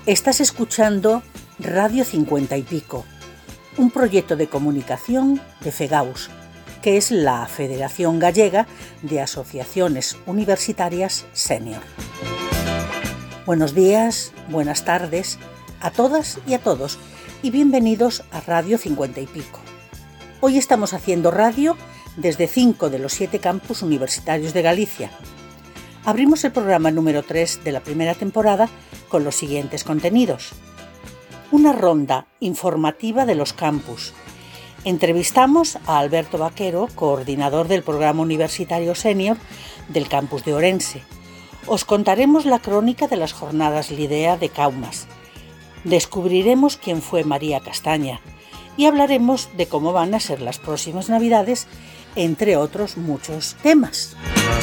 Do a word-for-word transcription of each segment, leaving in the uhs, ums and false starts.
Estás escuchando Radio cincuenta y Pico, un proyecto de comunicación de FEGAUS, que es la Federación Gallega de Asociaciones Universitarias Senior. Buenos días, buenas tardes a todas y a todos y bienvenidos a Radio cincuenta y Pico. Hoy estamos haciendo radio desde cinco de los siete campus universitarios de Galicia. Abrimos el programa número tres de la primera temporada con los siguientes contenidos. Una ronda informativa de los campus. Entrevistamos a Alberto Vaquero, coordinador del programa universitario senior del campus de Ourense. Os contaremos la crónica de las jornadas Lidea de Kaumas. Descubriremos quién fue María Castaña y hablaremos de cómo van a ser las próximas Navidades, entre otros muchos temas.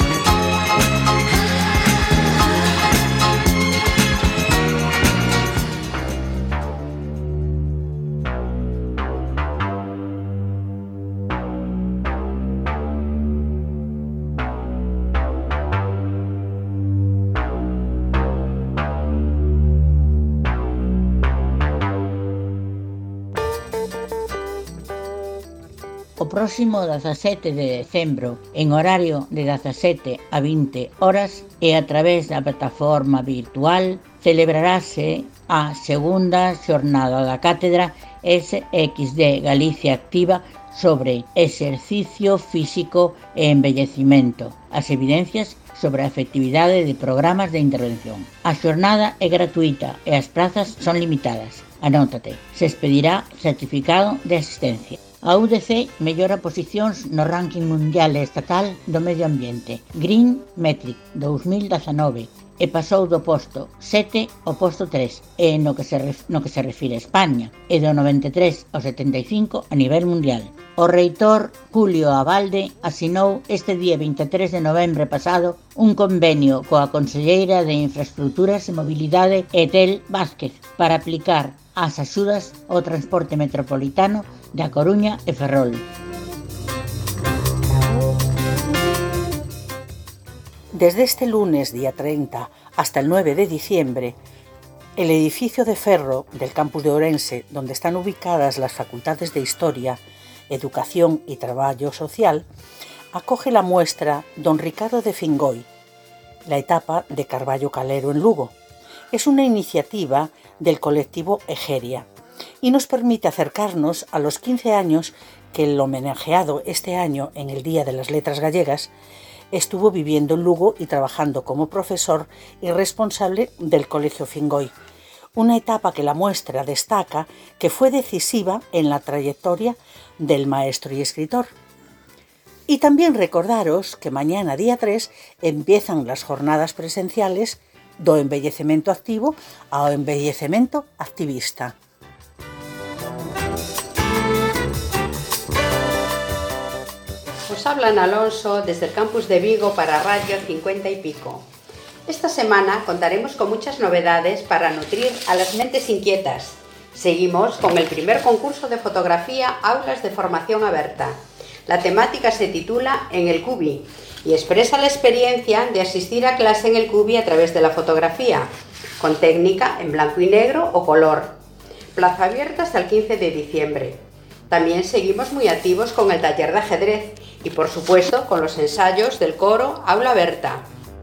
O próximo dezasete de decembro, en horario de dezasete a vinte horas e a través da plataforma virtual, celebrarase a segunda xornada da cátedra S X D Galicia Activa sobre exercicio físico e envellecimento, as evidencias sobre a efectividade de programas de intervención. A xornada é gratuita e as prazas son limitadas. Anótate, se expedirá certificado de asistencia. A U D C mellora posicións no ranking mundial e estatal do medio ambiente Green Metric dous mil dezanove e pasou do posto sete ao posto tres e no que se ref, no que se refire a España e do noventa e tres ao setenta e cinco a nivel mundial. O reitor Julio Abalde asinou este día vinte e tres de novembro pasado un convenio coa conselleira de Infraestructuras e Mobilidade Etel Vázquez para aplicar as axudas ao transporte metropolitano da Coruña e Ferrol. Desde este lunes, día treinta, hasta el nueve de diciembre, el edificio de ferro del campus de Ourense, donde están ubicadas las facultades de Historia, Educación y Traballo Social, acoge la muestra Don Ricardo de Fingoi, la etapa de Carballo Calero en Lugo. Es una iniciativa del colectivo Egeria y nos permite acercarnos a los quince años que el homenajeado este año en el Día de las Letras Gallegas estuvo viviendo en Lugo y trabajando como profesor y responsable del Colegio Fingoi, una etapa que la muestra destaca que fue decisiva en la trayectoria del maestro y escritor. Y también recordaros que mañana, día tres, empiezan las jornadas presenciales do envellecemento activo ao envellecemento activista. Os habla Ana Alonso desde el campus de Vigo para Radio cincuenta y Pico. Esta semana contaremos con muchas novedades para nutrir a las mentes inquietas. Seguimos con el primer concurso de fotografía Aulas de Formación Aberta. La temática se titula En el Cubi y expresa la experiencia de asistir a clase en el Cubi a través de la fotografía, con técnica en blanco y negro o color. Plaza abierta hasta el quince de diciembre. También seguimos muy activos con el taller de ajedrez y, por supuesto, con los ensayos del coro Aula Berta.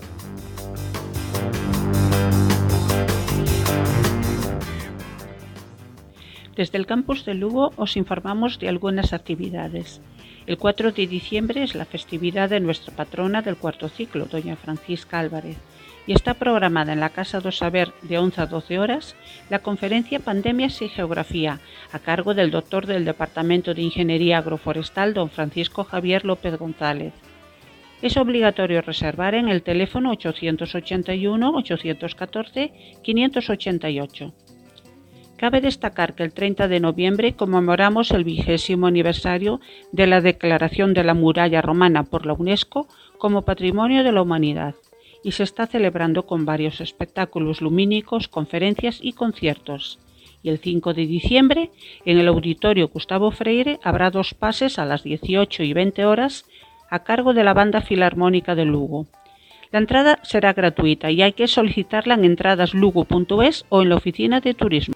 Desde el campus de Lugo os informamos de algunas actividades. El cuatro de diciembre es la festividad de nuestra patrona del cuarto ciclo, doña Francisca Álvarez, y está programada en la Casa do Saber de once a doce horas la conferencia Pandemias y Geografía, a cargo del doctor del Departamento de Ingeniería Agroforestal, don Francisco Javier López González. Es obligatorio reservar en el teléfono ochocientos ochenta y uno, ochocientos catorce, quinientos ochenta y ocho. Cabe destacar que el treinta de noviembre conmemoramos el vigésimo aniversario de la Declaración de la Muralla Romana por la UNESCO como Patrimonio de la Humanidad y se está celebrando con varios espectáculos lumínicos, conferencias y conciertos. Y el cinco de diciembre, en el Auditorio Gustavo Freire, habrá dos pases a las dieciocho y veinte horas a cargo de la Banda Filarmónica de Lugo. La entrada será gratuita y hay que solicitarla en entradas lugo punto es o en la oficina de turismo.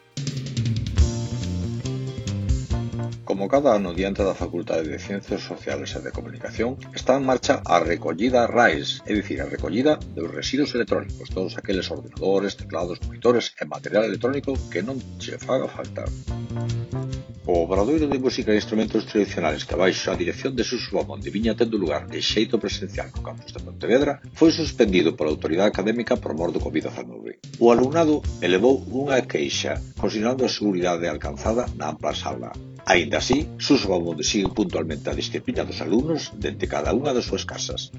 Como cada ano diante da Facultade de Ciencias Sociales e de Comunicación, está en marcha a recollida R A E S, é dicir, a recollida dos residuos electrónicos, todos aqueles ordenadores, teclados, monitores e material electrónico que non che faga faltar. O Obradoiro de Música e Instrumentos Tradicionales que baixo a dirección de Suso Bamón de viña tendo lugar de xeito presencial no campus de Pontevedra foi suspendido pola autoridade académica por mor do covid dezenove. O alumnado elevou unha queixa considerando a seguridade alcanzada na ampla sala. Aínda así, Suso Bamón sigue puntualmente a disciplina dos alumnos dende cada unha das súas casas.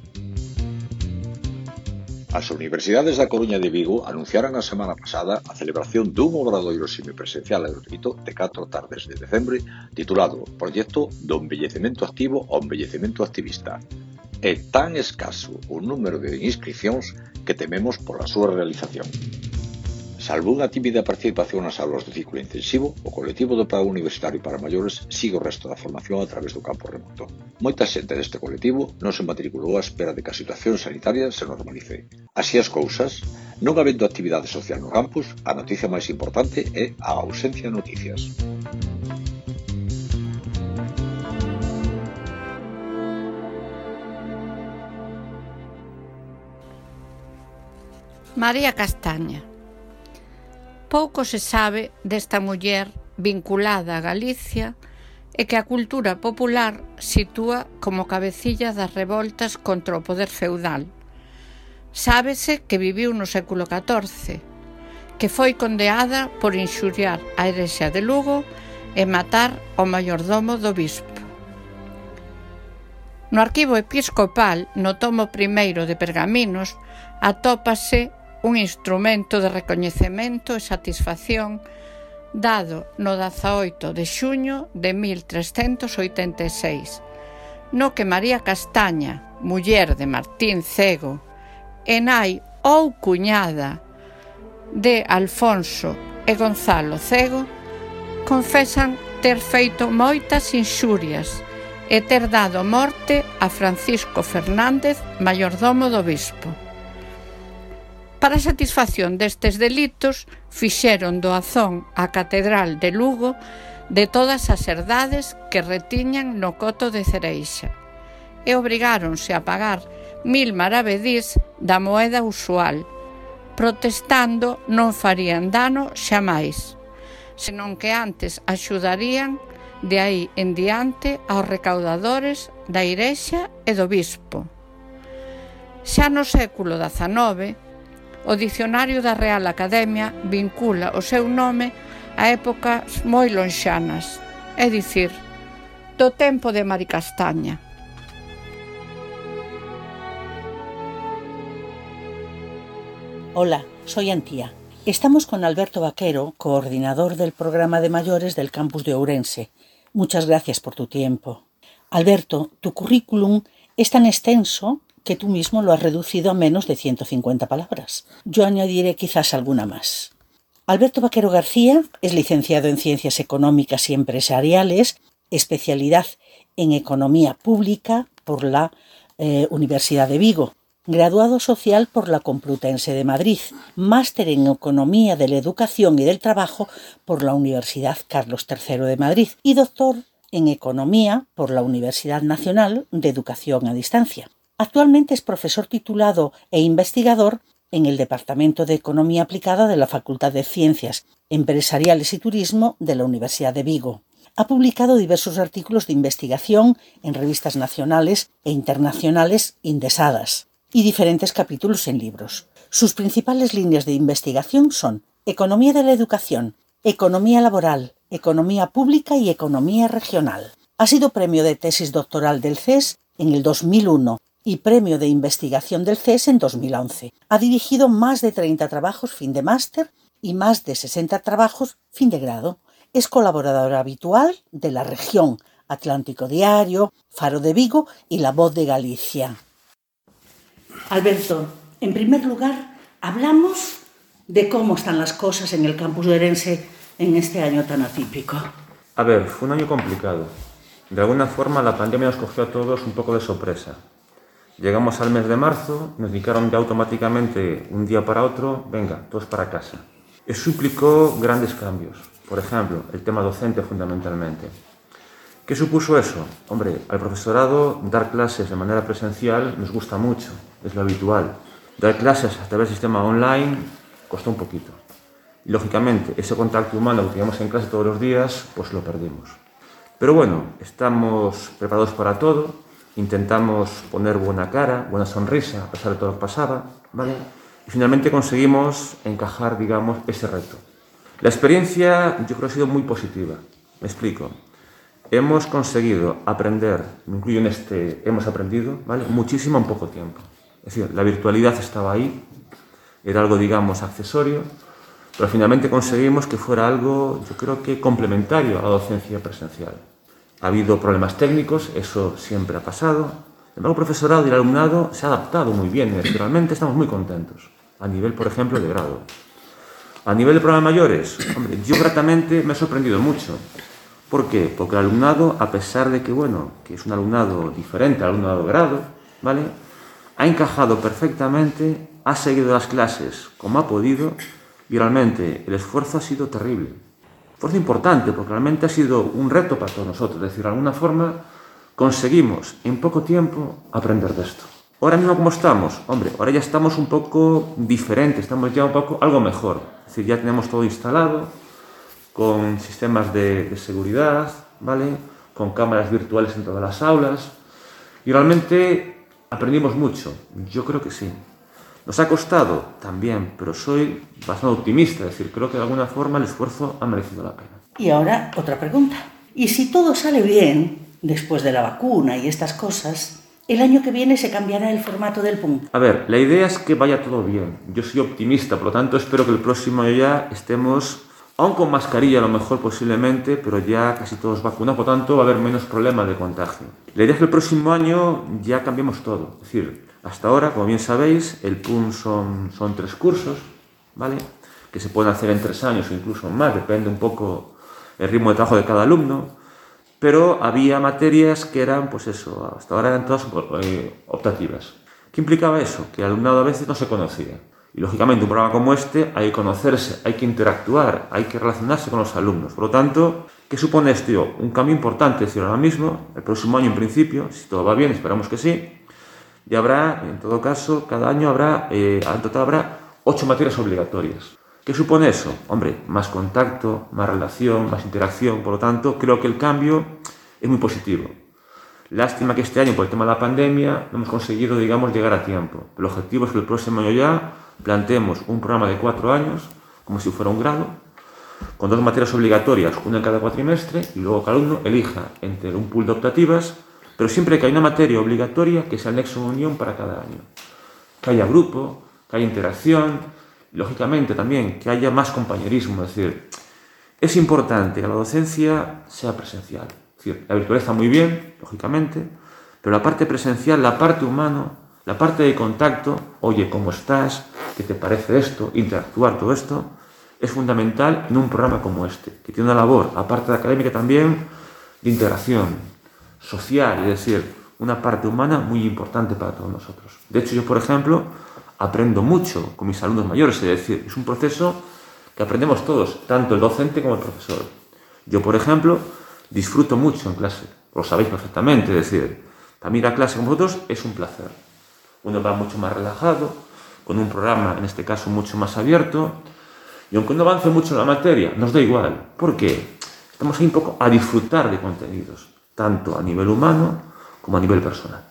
As universidades da Coruña e de Vigo anunciaran a semana pasada a celebración dun obradoiro semipresencial e gratuito de catro tardes de decembre titulado Proxecto do Envellecemento Activo ao Envellecemento Activista. É tan escaso o número de inscripcións que tememos pola súa realización. Salvo unha tímida participación nas aulas do ciclo intensivo, o colectivo do Pago Universitario para Maiores sigue o resto da formación a través do campo remoto. Moita xente deste colectivo non se matriculou á espera de que a situación sanitaria se normalice. Así as cousas, non habendo actividade social no campus, a noticia máis importante é a ausencia de noticias. María Castaña. Pouco se sabe desta muller vinculada a Galicia e que a cultura popular sitúa como cabecilla das revoltas contra o poder feudal. Sábese que viviu no século catorce, que foi condeada por inxuriar a Igrexa de Lugo e matar ao maiordomo do bispo. No arquivo episcopal, no tomo primeiro de Pergaminos, atópase un instrumento de recoñecemento e satisfacción dado no dezaoito de xuño de mil trescentos oitenta e seis, no que María Castaña, muller de Martín Cego e nai ou cuñada de Alfonso e Gonzalo Cego, confesan ter feito moitas inxurias e ter dado morte a Francisco Fernández, maiordomo do bispo. Para a satisfacción destes delitos, fixeron doazón á Catedral de Lugo de todas as herdades que retiñan no coto de Cereixa e obrigáronse a pagar mil maravedís da moeda usual, protestando non farían dano xamais, senón que antes axudarían de aí en diante aos recaudadores da Igrexa e do bispo. Xa no século dezanove, o Dicionario da Real Academia vincula o seu nome a épocas moi lonxanas, é dicir, do tempo de María Castaña. Hola, soy Antía. Estamos con Alberto Vaquero, coordinador del programa de mayores del campus de Ourense. Muchas gracias por tu tiempo. Alberto, tu currículum es tan extenso que tú mismo lo has reducido a menos de ciento cincuenta palabras. Yo añadiré quizás alguna más. Alberto Vaquero García es licenciado en Ciencias Económicas y Empresariales, especialidad en Economía Pública por la eh, Universidad de Vigo, graduado social por la Complutense de Madrid, máster en Economía de la Educación y del Trabajo por la Universidad Carlos tercero de Madrid y doctor en Economía por la Universidad Nacional de Educación a Distancia. Actualmente es profesor titulado e investigador en el Departamento de Economía Aplicada de la Facultad de Ciencias Empresariales y Turismo de la Universidad de Vigo. Ha publicado diversos artículos de investigación en revistas nacionales e internacionales indesadas y diferentes capítulos en libros. Sus principales líneas de investigación son Economía de la Educación, Economía Laboral, Economía Pública y Economía Regional. Ha sido premio de tesis doctoral del C E S en el dos mil uno y premio de investigación del C E S en dos mil once. Ha dirigido más de treinta trabajos fin de máster y más de sesenta trabajos fin de grado. Es colaborador habitual de La Región, Atlántico Diario, Faro de Vigo y La Voz de Galicia. Alberto, en primer lugar, hablamos de cómo están las cosas en el campus de Ourense en este año tan atípico. A ver, fue un año complicado. De alguna forma la pandemia nos cogió a todos un poco de sorpresa. Llegamos al mes de marzo, nos indicaron ya automáticamente, un día para otro, venga, todos para casa. Eso implicó grandes cambios. Por ejemplo, el tema docente fundamentalmente. ¿Qué supuso eso? Hombre, al profesorado dar clases de manera presencial nos gusta mucho, es lo habitual. Dar clases a través del sistema online costó un poquito. Y lógicamente, ese contacto humano que teníamos en clase todos los días, pues lo perdimos. Pero bueno, estamos preparados para todo, intentamos poner buena cara, buena sonrisa, a pesar de todo lo que pasaba, ¿vale? Y finalmente conseguimos encajar, digamos, ese reto. La experiencia, yo creo, ha sido muy positiva. Me explico. Hemos conseguido aprender, me incluyo en este, hemos aprendido, ¿vale?, muchísimo en poco tiempo. Es decir, la virtualidad estaba ahí, era algo, digamos, accesorio, pero finalmente conseguimos que fuera algo, yo creo que complementario a la docencia presencial. Ha habido problemas técnicos, eso siempre ha pasado. El profesorado y el alumnado se ha adaptado muy bien, y realmente estamos muy contentos, a nivel, por ejemplo, de grado. A nivel de programas mayores, hombre, yo gratamente me he sorprendido mucho. ¿Por qué? Porque el alumnado, a pesar de que, bueno, que es un alumnado diferente al alumnado de grado, ¿vale?, ha encajado perfectamente, ha seguido las clases como ha podido y realmente el esfuerzo ha sido terrible. Esfuerzo importante porque realmente ha sido un reto para todos nosotros. Es decir, de alguna forma conseguimos en poco tiempo aprender de esto. Ahora mismo, ¿cómo estamos? Hombre, ahora ya estamos un poco diferentes, estamos ya un poco algo mejor. Es decir, ya tenemos todo instalado, con sistemas de, de seguridad, ¿vale?, con cámaras virtuales en todas las aulas, y realmente aprendimos mucho. Yo creo que sí. Nos ha costado también, pero soy bastante optimista, es decir, creo que de alguna forma el esfuerzo ha merecido la pena. Y ahora otra pregunta. ¿Y si todo sale bien, después de la vacuna y estas cosas, el año que viene se cambiará el formato del P U M? A ver, la idea es que vaya todo bien. Yo soy optimista, por lo tanto espero que el próximo año ya estemos, aún con mascarilla a lo mejor posiblemente, pero ya casi todos vacunados, por lo tanto va a haber menos problemas de contagio. La idea es que el próximo año ya cambiemos todo. Es decir, hasta ahora, como bien sabéis, el P U M son, son tres cursos, ¿vale?, que se pueden hacer en tres años o incluso más, depende un poco el ritmo de trabajo de cada alumno, pero había materias que eran, pues eso, hasta ahora eran todas eh, optativas. ¿Qué implicaba eso? Que el alumnado a veces no se conocía. Y lógicamente un programa como este hay que conocerse, hay que interactuar, hay que relacionarse con los alumnos. Por lo tanto, ¿qué supone esto? Un cambio importante, es decir, ahora mismo, el próximo año en principio, si todo va bien, esperamos que sí, y habrá, en todo caso, cada año habrá, eh, en total habrá ocho materias obligatorias. ¿Qué supone eso? Hombre, más contacto, más relación, más interacción, por lo tanto, creo que el cambio es muy positivo. Lástima que este año, por el tema de la pandemia, no hemos conseguido, digamos, llegar a tiempo. El objetivo es que el próximo año ya planteemos un programa de cuatro años, como si fuera un grado, con dos materias obligatorias, una en cada cuatrimestre, y luego cada alumno elija entre un pool de optativas, pero siempre que haya una materia obligatoria que sea el nexo de unión para cada año. Que haya grupo, que haya interacción, y lógicamente también que haya más compañerismo. Es decir, es importante que la docencia sea presencial. Es decir, la virtualidad está muy bien, lógicamente, pero la parte presencial, la parte humana, la parte de contacto, oye, ¿cómo estás? ¿Qué te parece esto? Interactuar, todo esto, es fundamental en un programa como este, que tiene una labor, aparte de académica también, de integración social, es decir, una parte humana muy importante para todos nosotros. De hecho, yo, por ejemplo, aprendo mucho con mis alumnos mayores, es decir, es un proceso que aprendemos todos, tanto el docente como el profesor. Yo, por ejemplo, disfruto mucho en clase, lo sabéis perfectamente, es decir, para mí ir a clase con vosotros es un placer. Uno va mucho más relajado, con un programa, en este caso, mucho más abierto, y aunque no avance mucho en la materia, nos da igual. ¿Por qué? Estamos ahí un poco a disfrutar de contenidos, tanto a nivel humano como a nivel personal.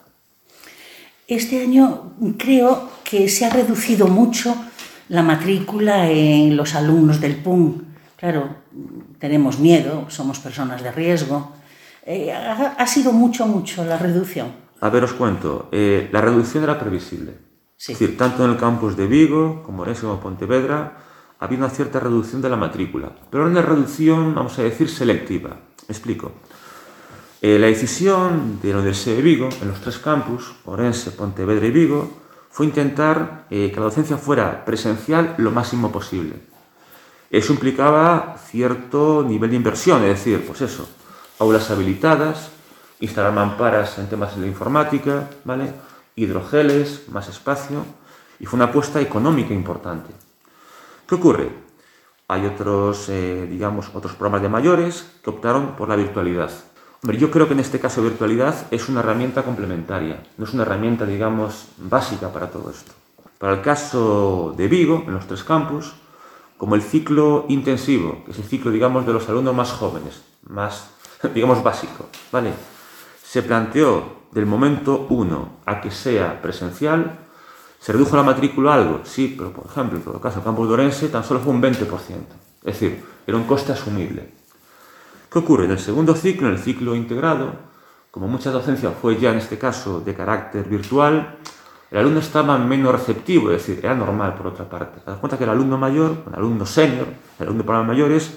Este año creo que se ha reducido mucho la matrícula en los alumnos del P U M. Claro, tenemos miedo, somos personas de riesgo. Eh, ha, ha sido mucho, mucho la reducción. A ver, os cuento. Eh, la reducción era previsible. Sí. Es decir, tanto en el campus de Vigo, como Orense, como Pontevedra, había una cierta reducción de la matrícula. Pero era una reducción, vamos a decir, selectiva. Me explico. Eh, la decisión de la Universidad de Vigo, en los tres campus, Orense, Pontevedra y Vigo, fue intentar eh, que la docencia fuera presencial lo máximo posible. Eso implicaba cierto nivel de inversión, es decir, pues eso, aulas habilitadas, instalar mamparas en temas de la informática, ¿vale?, hidrogeles, más espacio, y fue una apuesta económica importante. ¿Qué ocurre? Hay otros, eh, digamos, otros programas de mayores que optaron por la virtualidad. Hombre, yo creo que en este caso virtualidad es una herramienta complementaria, no es una herramienta, digamos, básica para todo esto. Para el caso de Vigo, en los tres campus, como el ciclo intensivo, que es el ciclo, digamos, de los alumnos más jóvenes, más, digamos, básico, ¿vale? Se planteó del momento uno a que sea presencial. ¿Se redujo la matrícula algo? Sí, pero por ejemplo, en todo caso, el campus de Orense tan solo fue un veinte por ciento. Es decir, era un coste asumible. ¿Qué ocurre? En el segundo ciclo, en el ciclo integrado, como mucha docencia fue ya en este caso de carácter virtual, el alumno estaba menos receptivo, es decir, era normal por otra parte. Te das cuenta que el alumno mayor, el alumno senior, el alumno de programas mayores,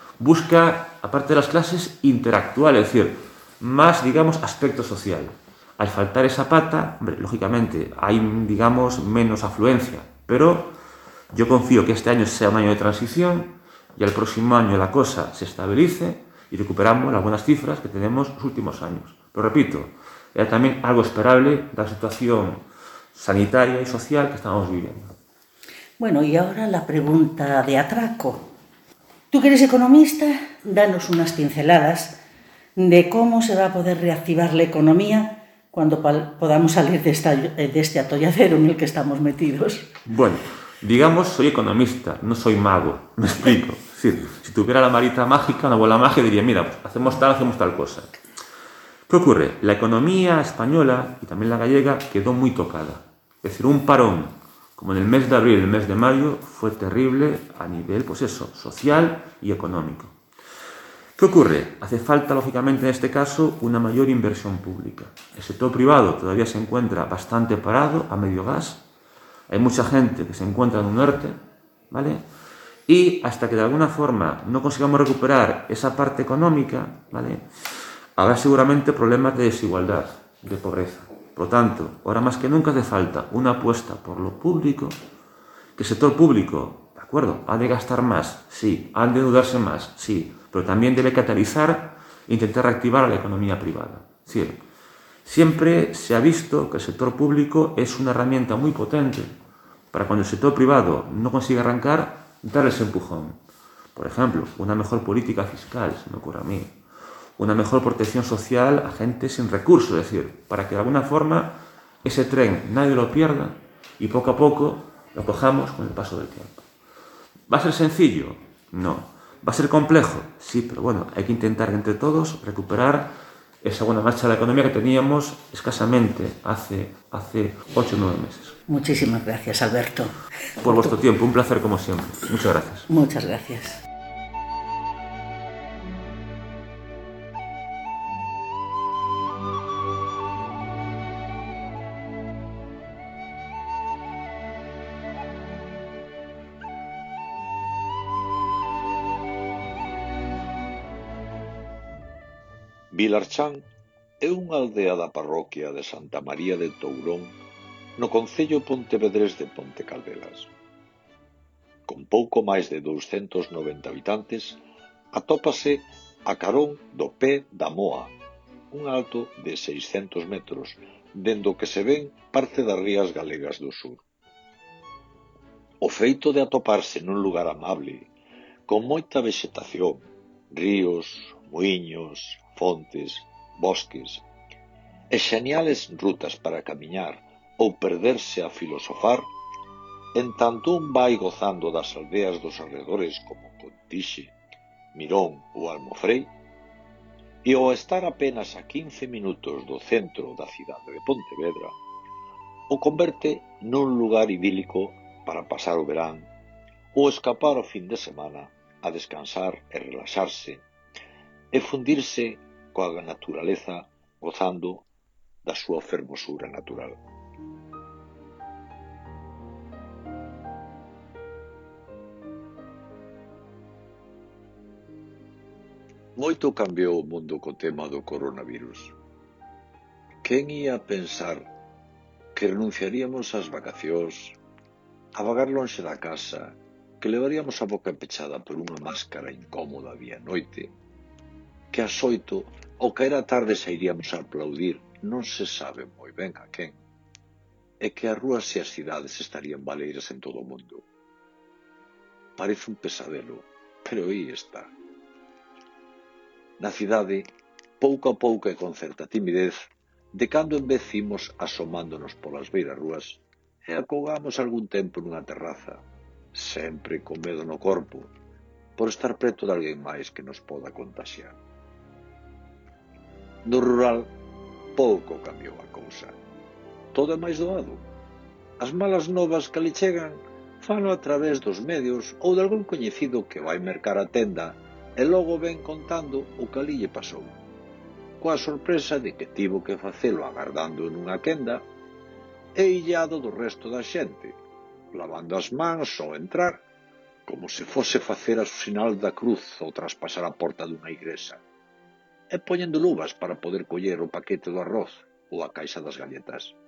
busca, aparte de las clases, interactuar, es decir, más, digamos, aspecto social. Al faltar esa pata, hombre, lógicamente hay, digamos, menos afluencia, pero yo confío que este año sea un año de transición y el próximo año la cosa se estabilice y recuperamos las buenas cifras que tenemos los últimos años. Pero repito, era también algo esperable la situación sanitaria y social que estamos viviendo. Bueno, y ahora la pregunta de atraco. Tú que eres economista, danos unas pinceladas de cómo se va a poder reactivar la economía cuando podamos salir de, esta, de este atolladero en el que estamos metidos. Bueno, digamos, soy economista, no soy mago, me explico. Sí, si tuviera la varita mágica, una bola mágica, diría, mira, pues hacemos tal, hacemos tal cosa. ¿Qué ocurre? La economía española y también la gallega quedó muy tocada. Es decir, un parón, como en el mes de abril, el mes de mayo, fue terrible a nivel, pues eso, social y económico. ¿Qué ocurre? Hace falta, lógicamente, en este caso, una mayor inversión pública. El sector privado todavía se encuentra bastante parado, a medio gas. Hay mucha gente que se encuentra en un ERTE, ¿vale? Y hasta que de alguna forma no consigamos recuperar esa parte económica, ¿vale?, habrá seguramente problemas de desigualdad, de pobreza. Por lo tanto, ahora más que nunca hace falta una apuesta por lo público, que el sector público, ¿de acuerdo?, ha de gastar más, sí, ha de endeudarse más, sí, pero también debe catalizar e intentar reactivar a la economía privada. Es decir, siempre se ha visto que el sector público es una herramienta muy potente para cuando el sector privado no consigue arrancar, darle ese empujón. Por ejemplo, una mejor política fiscal, se me ocurre a mí, una mejor protección social a gente sin recursos, es decir, para que de alguna forma ese tren nadie lo pierda y poco a poco lo cojamos con el paso del tiempo. ¿Va a ser sencillo? No. ¿Va a ser complejo? Sí, pero bueno, hay que intentar entre todos recuperar esa buena marcha de la economía que teníamos escasamente hace, hace ocho o nueve meses. Muchísimas gracias, Alberto. Por vuestro tiempo, un placer como siempre. Muchas gracias. Muchas gracias. Vilarchán é unha aldea da parroquia de Santa María de Tourón no concello pontevedrés de Ponte Caldelas. Con pouco máis de douscentos noventa habitantes, atópase a carón do pé da Moa, un alto de seiscentos metros, dende o que se ven parte das rías galegas do sur. O feito de atoparse nun lugar amable, con moita vexetación, ríos, muiños, fontes, bosques, e xeniales rutas para camiñar ou perderse a filosofar, en tanto un vai gozando das aldeas dos arredores como Contixe, Mirón ou Almofrei, e ao estar apenas a quince minutos do centro da cidade de Pontevedra, o converte nun lugar idílico para pasar o verán ou escapar o fin de semana a descansar e relaxarse e fundirse coa naturaleza gozando da súa fermosura natural. Moito cambiou o mundo co tema do coronavirus. Quen ia pensar que renunciaríamos ás vacacións, a vagar lonxe da casa, que levaríamos a boca pechada por unha máscara incómoda día e noite, que ás oito, ao caer a tarde, sairíamos a aplaudir, non se sabe moi ben a quen. é que as rúas e as cidades estarían baleiras en todo o mundo. Parece un pesadelo, pero aí está. Na cidade, pouco a pouco e con certa timidez, de cando en vez imos asomándonos polas beiras rúas e acougamos algún tempo nunha terraza, sempre con medo no corpo, por estar preto de alguén máis que nos poda contaxiar. No rural, pouco cambiou a cousa. Todo é máis doado. As malas novas que ali chegan fano a través dos medios ou de algún coñecido que vai mercar a tenda e logo ven contando o que ali lle pasou, coa sorpresa de que tivo que facelo agardando nunha quenda e illado do resto da xente, lavando as mans ao entrar, como se fose facer o sinal da cruz ou traspasar a porta dunha igrexa, e poñendo luvas para poder coller o paquete do arroz ou a caixa das galletas.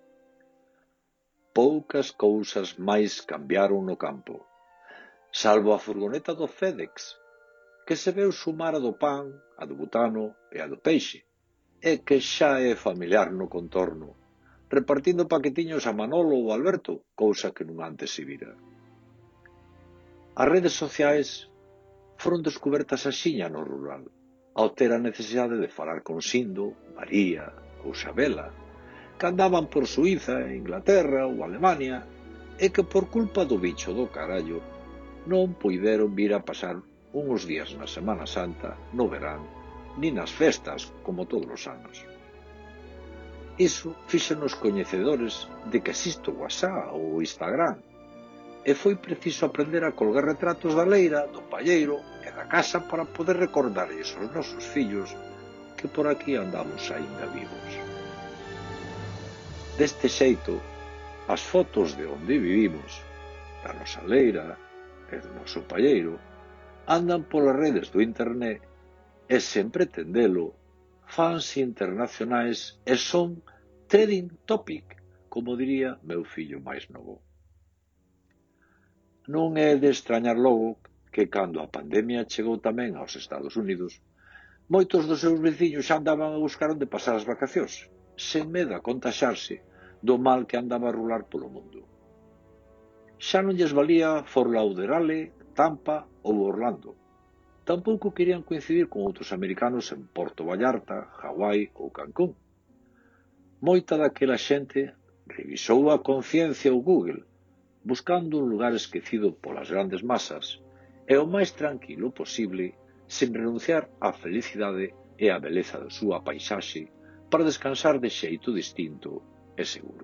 Poucas cousas máis cambiaron no campo, salvo a furgoneta do FedEx, que se veu sumar a do pan, a do butano e a do peixe, e que xa é familiar no contorno, repartindo paquetiños a Manolo ou Alberto, cousa que non antes se vira. As redes sociais foron descubertas axiña no rural, ao ter a necesidade de falar con Sindo, María ou Xabela, que andaban por Suíza, Inglaterra ou Alemania, e que por culpa do bicho do carallo non puideron vir a pasar uns días na Semana Santa, no verán, nin nas festas, como todos os anos. Iso fíxonos coñecedores de que existe o WhatsApp ou o Instagram, e foi preciso aprender a colgar retratos da leira, do palleiro e da casa para poder recordarlles aos nosos fillos que por aquí andamos aínda vivos. Deste xeito, as fotos de onde vivimos, da nosa leira e do noso palleiro, andan polas redes do internet e, sen pretendelo, fanse internacionais e son trending topic, como diría meu fillo máis novo. Non é de extrañar logo que, cando a pandemia chegou tamén aos Estados Unidos, moitos dos seus veciños xa andaban a buscar onde pasar as vacacións, sen medo a contaxarse do mal que andaba a rular polo mundo. Xa non lles valía Fort Lauderdale, Tampa ou Orlando. Tampouco querían coincidir con outros americanos en Porto Vallarta, Hawái ou Cancún. Moita daquela xente revisou a conciencia ou Google, buscando un lugar esquecido polas grandes masas e o máis tranquilo posible, sen renunciar á felicidade e á beleza da súa paisaxe para descansar de xeito distinto e seguro.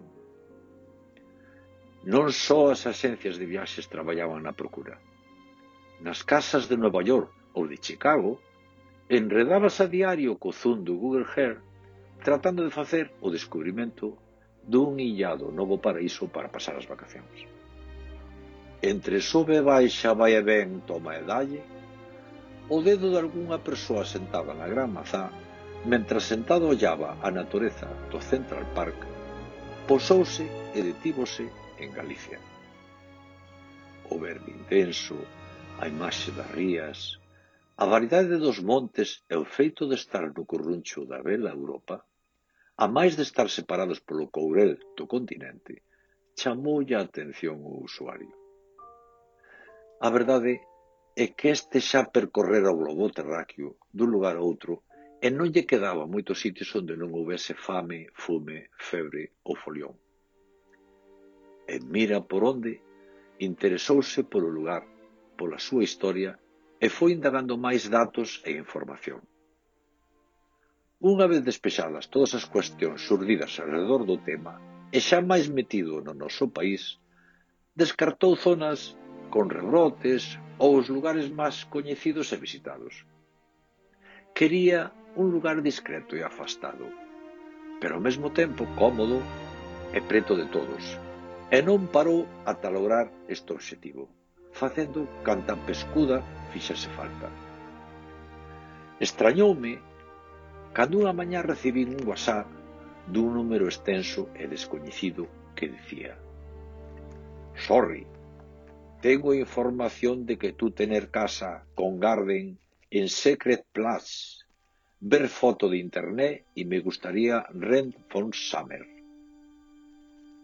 Non só as axencias de viaxes traballaban na procura. Nas casas de Nova York ou de Chicago, enredabas a diario co zoom do Google Earth tratando de facer o descubrimento dun illado novo paraíso para pasar as vacacións. Entre sobe e baixa, vai e ven, toma e dalle, o dedo de algunha persoa sentada na gran mazá, mentras sentado ollaba a natureza do Central Park, posouse e detívose en Galicia. O verde intenso, a imaxe das rías, a variedade dos montes e o feito de estar no corruncho da bela Europa, a máis de estar separados polo courel do continente, chamoulle a atención o usuario. A verdade é que este xa percorrera o globo terráqueo dun lugar a outro e non lle quedaba moitos sitios onde non houbese fame, fume, febre ou folión. E mira por onde, interesouse polo lugar, pola súa historia, e foi indagando máis datos e información. Unha vez despexadas todas as cuestións xurdidas alrededor do tema, e xa máis metido no noso país, descartou zonas con rebrotes ou os lugares máis coñecidos e visitados. Quería un lugar discreto e afastado, pero ao mesmo tempo cómodo e preto de todos, e non parou ata lograr este obxectivo, facendo canta pescuda fixase falta. Extrañoume cando unha mañá recibín un WhatsApp dun número extenso e descoñecido que dicía: Sorry, tengo información de que tú tener casa con garden en Secret Plus, ver foto de internet y me gustaría rent for summer.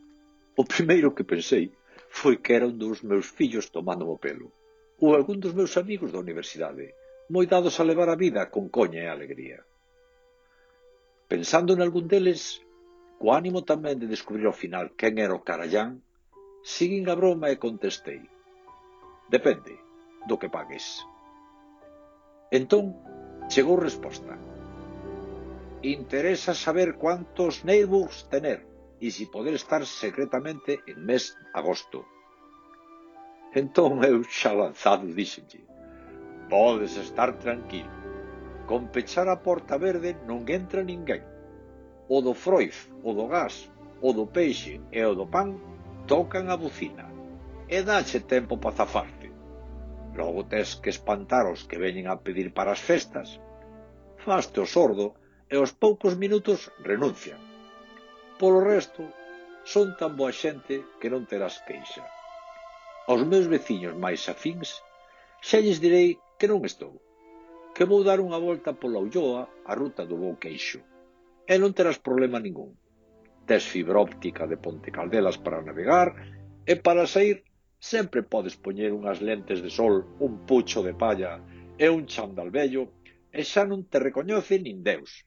O primeiro que pensei foi que era un dos meus fillos tomando o pelo, ou algún dos meus amigos da universidade, moi dados a levar a vida con coña e alegría. Pensando en algún deles, co ánimo tamén de descubrir ao final quen era o carallán, seguín a broma e contestei: depende do que pagues. Entón, chegou resposta: interesa saber cuántos neighbors tener e si poder estar secretamente en mes agosto. Entón eu xa lanzado dixenlle: podes estar tranquilo, con pechar a porta verde non entra ninguén. O do froiz, o do gas, o do peixe e o do pan tocan a bucina e dache tempo para zafarte. Logo tes que espantar os que veñen a pedir para as festas, faste o sordo e aos poucos minutos renuncian. Polo resto, son tan boa xente que non terás queixa. Aos meus veciños máis afíns xa lles direi que non estou, que vou dar unha volta pola Ulloa a ruta do Bo Queixo, e non terás problema ningún. Tes fibra óptica de Ponte Caldelas para navegar, e para sair sempre podes poñer unhas lentes de sol, un pucho de palla e un chándal vello, e xa non te recoñece nin Deus.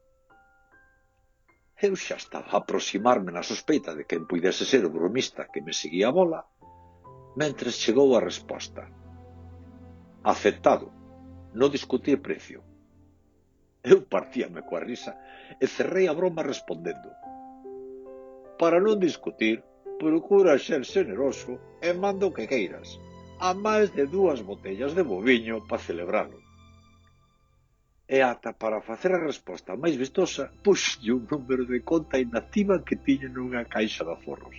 Eu xa estaba a aproximarme na sospeita de quen puidese ser o bromista que me seguía a bola, mentres chegou a resposta: aceptado, non discutir precio. Eu partíame coa risa e cerrei a broma respondendo: para non discutir, procura ser generoso e manda o que queiras, a máis de dúas botellas de boviño para celebralo. E ata para facer a resposta máis vistosa, puxlle un número de conta inactiva que tiña nunha caixa de aforros.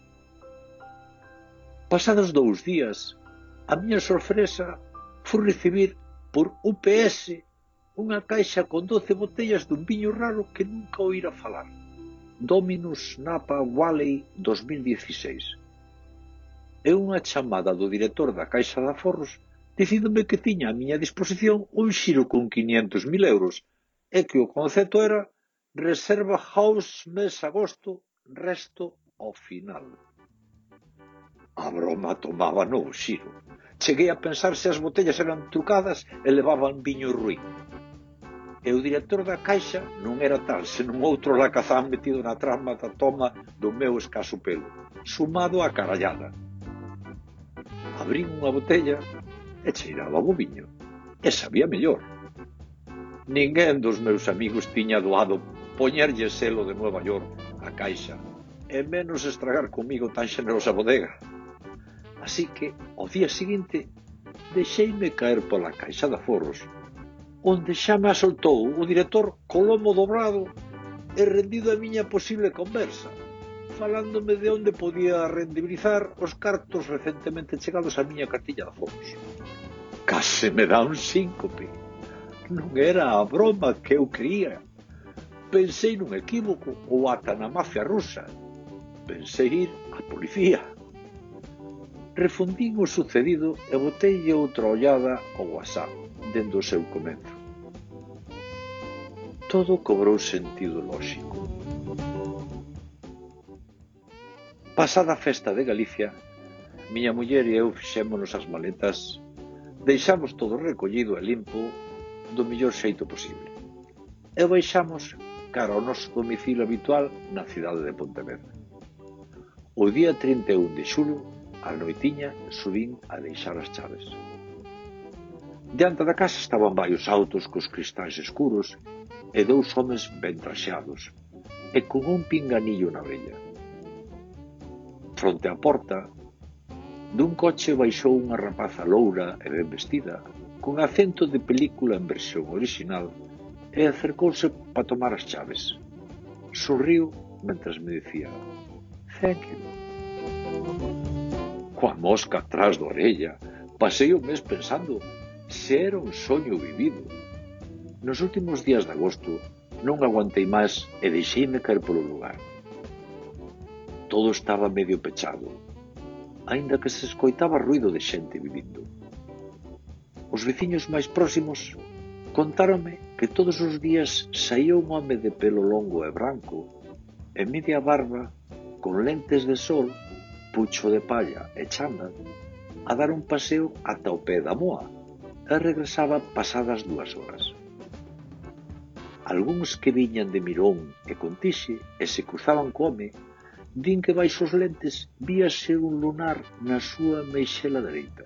Pasados dous días, a miña sorpresa foi recibir por U P S unha caixa con doce botellas dun viño raro que nunca oíra falar, Dominus Napa Valley dos mil dieciséis. E unha chamada do director da caixa de aforros dicíndome que tiña a miña disposición un xiro con quinientos mil euros e que o concepto era reserva house mes agosto, resto ao final. A broma tomaba novo xiro. Cheguei a pensar se as botellas eran trucadas e levaban viño ruín. E o director da caixa non era tal, senón outro lacazán metido na trama da toma do meu escaso pelo, sumado á carallada. Abrín unha botella e cheiraba o viño, e sabía mellor. Ninguén dos meus amigos tiña doado poñerlle selo de Nueva York á caixa, e menos estragar comigo tan xenerosa bodega. Así que, ao día seguinte, deixeime caer pola caixa de aforros, onde xa me asoltou o director co lomo dobrado e rendido a miña posible conversa, falándome de onde podía rendibilizar os cartos recentemente chegados á miña cartilla de aforros. Case me dá un síncope. Non era a broma que eu creía. Pensei nun equívoco ou ata na mafia rusa. Pensei ir á policía. Refundín o sucedido e boteille outra ollada ao WhatsApp dende o seu comenzo. Todo cobrou sentido lóxico. Pasada a festa de Galicia, miña muller e eu fixémonos as maletas, deixamos todo recollido e limpo do mellor xeito posible e baixamos cara ao noso domicilio habitual na cidade de Pontevedra. O día trinta e un de xullo, a noitiña, subín a deixar as chaves. Diante da casa estaban varios autos cos cristais escuros e dous homes ben traxados e con un pinganillo na orella. Fronte á porta, dun coche baixou unha rapaza loura e ben vestida, con acento de película en versión original, e acercouse para tomar as chaves. Sorriu mentres me dicía: "Thank you". Coa mosca atrás da orella, pasei o mes pensando se era un soño vivido. Nos últimos días de agosto non aguantei máis e deixeime caer polo lugar. Todo estaba medio pechado, aínda que se escoitaba ruido de xente vivindo. Os veciños máis próximos contáronme que todos os días saía un home de pelo longo e branco e media barba con lentes de sol, pucho de palla e chándal, a dar un paseo ata o pé da moa e regresaba pasadas dúas horas. Algúns que viñan de Mirón e Contixe e se cruzaban co home, din que baixo os lentes víase un lunar na súa meixela dereita.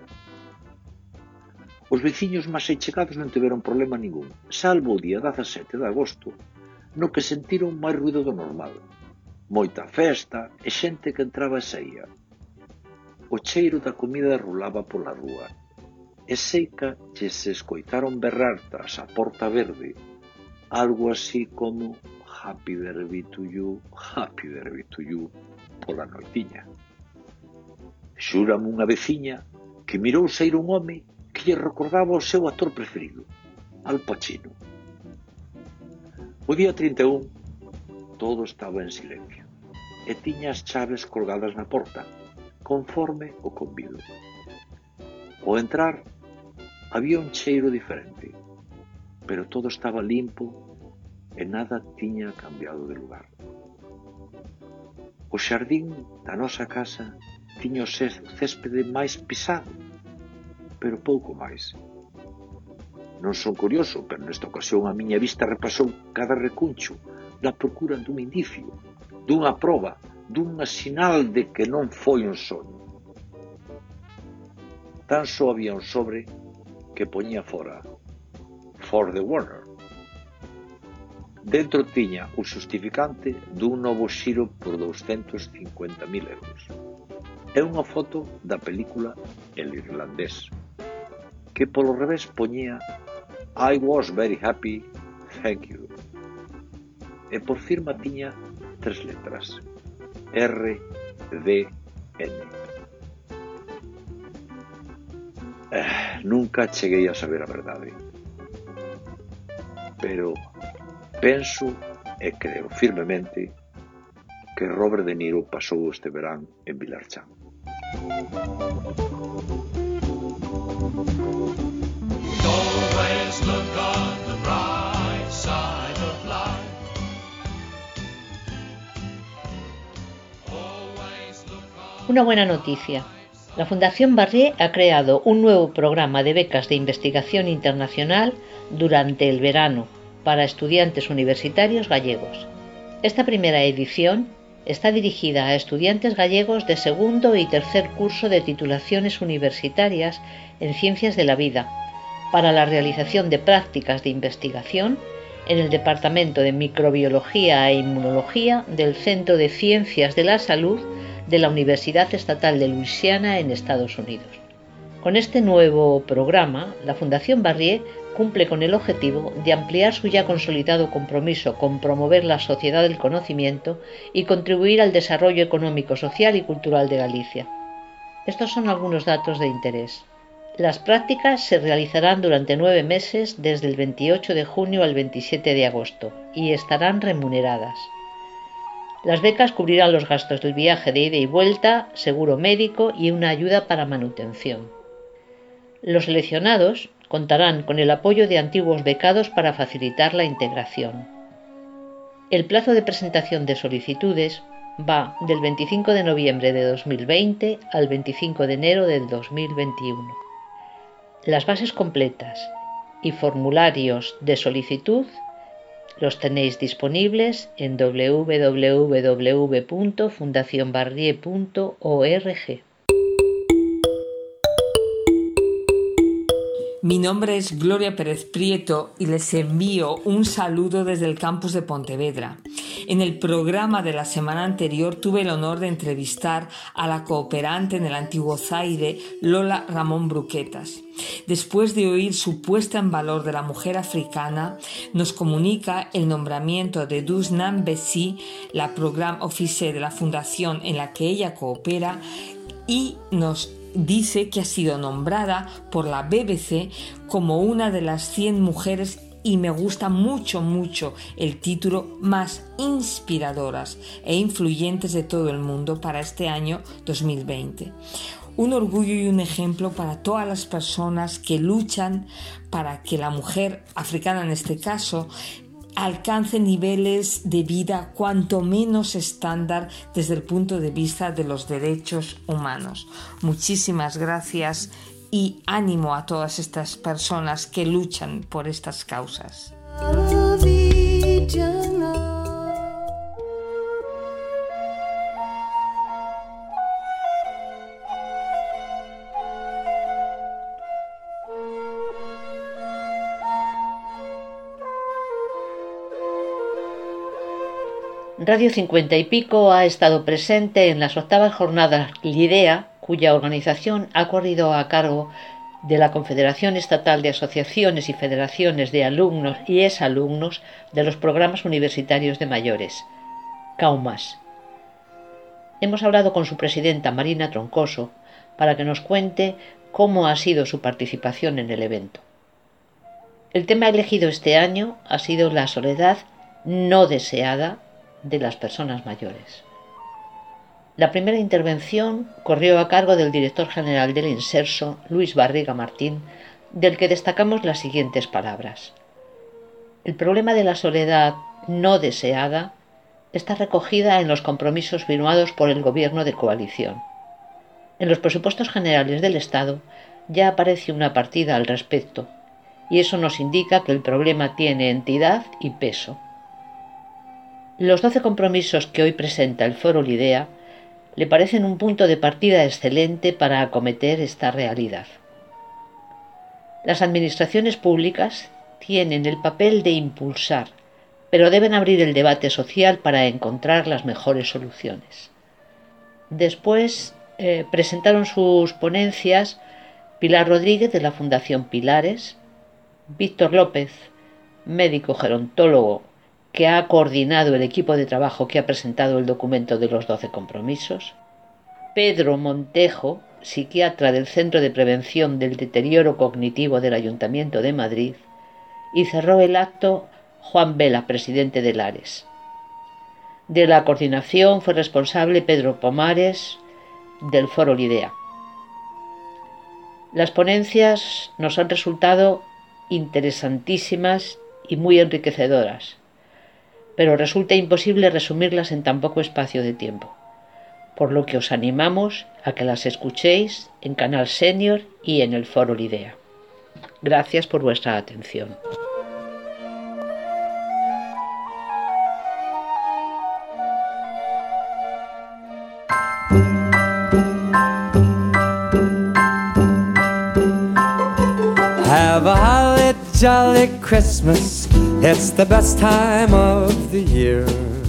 Os veciños máis achegados non tiveron problema ningún, salvo o día dezasete de agosto, no que sentiron máis ruido do normal. Moita festa e xente que entraba e saía. O cheiro da comida rulaba pola rúa, e seica lle se escoitaron berrar tras a porta verde, algo así como Happy Derby to you, Happy Derby to you, pola noitiña. Xúrame unha veciña que mirou sair un home que lle recordaba o seu actor preferido, Al Pacino. O día trinta e un, todo estaba en silencio, e tiña as chaves colgadas na porta, conforme o convido. Ao entrar, había un cheiro diferente, pero todo estaba limpo e nada tiña cambiado de lugar. O xardín da nosa casa tiña o céspede máis pisado, pero pouco máis. Non son curioso, pero nesta ocasión a miña vista repasou cada recuncho na procura dun indicio, dunha proba, dunha sinal de que non foi un soño. Tan só había un sobre que poñía fora For the Warner. Dentro tiña o xustificante dun novo xiro por douscentos cincuenta mil euros. É unha foto da película El Irlandés, que polo revés poñía I was very happy, thank you. E por firma tiña tres letras, R D N. Eh, nunca cheguei a saber a verdade, pero penso e creo firmemente que Robert De Niro pasou este verán en Vilarchán. Una buena noticia. La Fundación Barrié ha creado un nuevo programa de becas de investigación internacional durante el verano para estudiantes universitarios gallegos. Esta primera edición está dirigida a estudiantes gallegos de segundo y tercer curso de titulaciones universitarias en Ciencias de la Vida, para la realización de prácticas de investigación en el Departamento de Microbiología e Inmunología del Centro de Ciencias de la Salud de la Universidad Estatal de Luisiana en Estados Unidos. Con este nuevo programa, la Fundación Barrié cumple con el objetivo de ampliar su ya consolidado compromiso con promover la sociedad del conocimiento y contribuir al desarrollo económico, social y cultural de Galicia. Estos son algunos datos de interés. Las prácticas se realizarán durante nueve meses desde el veintiocho de junio al veintisiete de agosto y estarán remuneradas. Las becas cubrirán los gastos del viaje de ida y vuelta, seguro médico y una ayuda para manutención. Los seleccionados contarán con el apoyo de antiguos becados para facilitar la integración. El plazo de presentación de solicitudes va del veinticinco de noviembre de dos mil veinte al veinticinco de enero del dos mil veintiuno. Las bases completas y formularios de solicitud los tenéis disponibles en doble u doble u doble u punto fundación barrié punto org. Mi nombre es Gloria Pérez Prieto y les envío un saludo desde el campus de Pontevedra. En el programa de la semana anterior tuve el honor de entrevistar a la cooperante en el antiguo Zaire, Lola Ramón Bruquetas. Después de oír su puesta en valor de la mujer africana, nos comunica el nombramiento de Dusnan Bessi, la Programme Officier de la fundación en la que ella coopera, y nos dice que ha sido nombrada por la B B C como una de las cien mujeres, y me gusta mucho, mucho el título, más inspiradoras e influyentes de todo el mundo para este año dos mil veinte. Un orgullo y un ejemplo para todas las personas que luchan para que la mujer africana, en este caso, alcance niveles de vida cuanto menos estándar desde el punto de vista de los derechos humanos. Muchísimas gracias y ánimo a todas estas personas que luchan por estas causas. Radio cincuenta y pico ha estado presente en las octavas jornadas LIDEA, cuya organización ha corrido a cargo de la Confederación Estatal de Asociaciones y Federaciones de Alumnos y Exalumnos de los Programas Universitarios de Mayores, CAUMAS. Hemos hablado con su presidenta, Marina Troncoso, para que nos cuente cómo ha sido su participación en el evento. El tema elegido este año ha sido la soledad no deseada de las personas mayores. La primera intervención corrió a cargo del director general del INSERSO, Luis Barriga Martín, del que destacamos las siguientes palabras. El problema de la soledad no deseada está recogida en los compromisos firmados por el Gobierno de coalición. En los presupuestos generales del Estado ya aparece una partida al respecto, y eso nos indica que el problema tiene entidad y peso. Los doce compromisos que hoy presenta el Foro LIDEA le parecen un punto de partida excelente para acometer esta realidad. Las administraciones públicas tienen el papel de impulsar, pero deben abrir el debate social para encontrar las mejores soluciones. Después eh, presentaron sus ponencias Pilar Rodríguez de la Fundación Pilares, Víctor López, médico gerontólogo, que ha coordinado el equipo de trabajo que ha presentado el documento de los doce compromisos, Pedro Montejo, psiquiatra del Centro de Prevención del Deterioro Cognitivo del Ayuntamiento de Madrid, y cerró el acto Juan Vela, presidente del ARES. De la coordinación fue responsable Pedro Pomares, del Foro LIDEA. Las ponencias nos han resultado interesantísimas y muy enriquecedoras, pero resulta imposible resumirlas en tan poco espacio de tiempo, por lo que os animamos a que las escuchéis en Canal Senior y en el Foro LIDEA. Gracias por vuestra atención. Have a holly jolly Christmas, it's the best time of the year.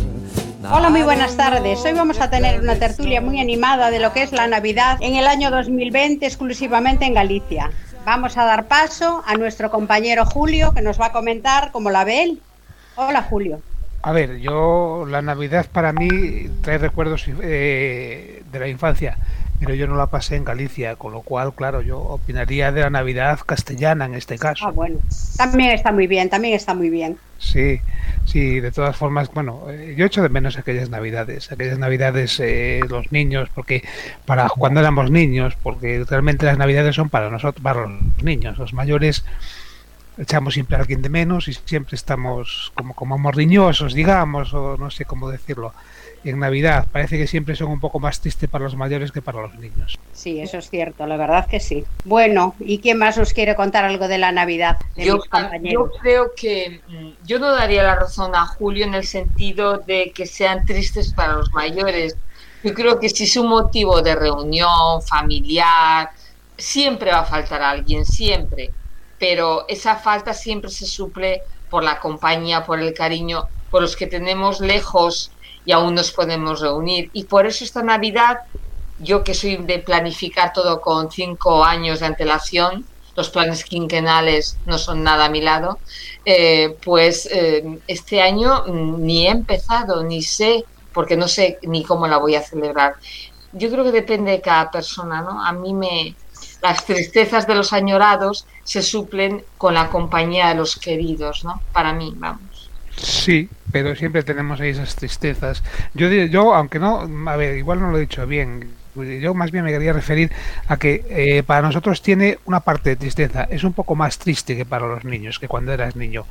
Hola, muy buenas tardes. Hoy vamos a tener una tertulia muy animada de lo que es la Navidad en el año dos mil veinte exclusivamente en Galicia. Vamos a dar paso a nuestro compañero Julio, que nos va a comentar cómo la ve él. Hola, Julio. A ver, yo la Navidad para mí trae recuerdos eh, de la infancia, pero yo no la pasé en Galicia, con lo cual, claro, yo opinaría de la Navidad castellana en este caso. Ah, bueno, también está muy bien, también está muy bien. Sí, sí, de todas formas, bueno, eh, yo echo de menos aquellas Navidades, aquellas Navidades eh, los niños, porque para cuando éramos niños, porque realmente las Navidades son para nosotros, para los niños, los mayores echamos siempre a alguien de menos y siempre estamos como, como morriñosos, digamos, o no sé cómo decirlo. Y en Navidad parece que siempre son un poco más tristes para los mayores que para los niños. Sí, eso es cierto, la verdad que sí. Bueno, ¿y quién más nos quiere contar algo de la Navidad? De yo, yo creo que yo no daría la razón a Julio en el sentido de que sean tristes para los mayores. Yo creo que si es un motivo de reunión familiar, siempre va a faltar a alguien, siempre. Pero esa falta siempre se suple por la compañía, por el cariño, por los que tenemos lejos y aún nos podemos reunir. Y por eso esta Navidad, yo que soy de planificar todo con cinco años de antelación, los planes quinquenales no son nada a mi lado, eh, pues eh, este año ni he empezado, ni sé, porque no sé ni cómo la voy a celebrar. Yo creo que depende de cada persona, ¿no? A mí me... Las tristezas de los añorados se suplen con la compañía de los queridos, ¿no? Para mí, vamos. Sí, pero siempre tenemos ahí esas tristezas. Yo, yo aunque no, a ver, igual no lo he dicho bien, yo más bien me quería referir a que eh, para nosotros tiene una parte de tristeza, es un poco más triste que para los niños, que cuando eras niño.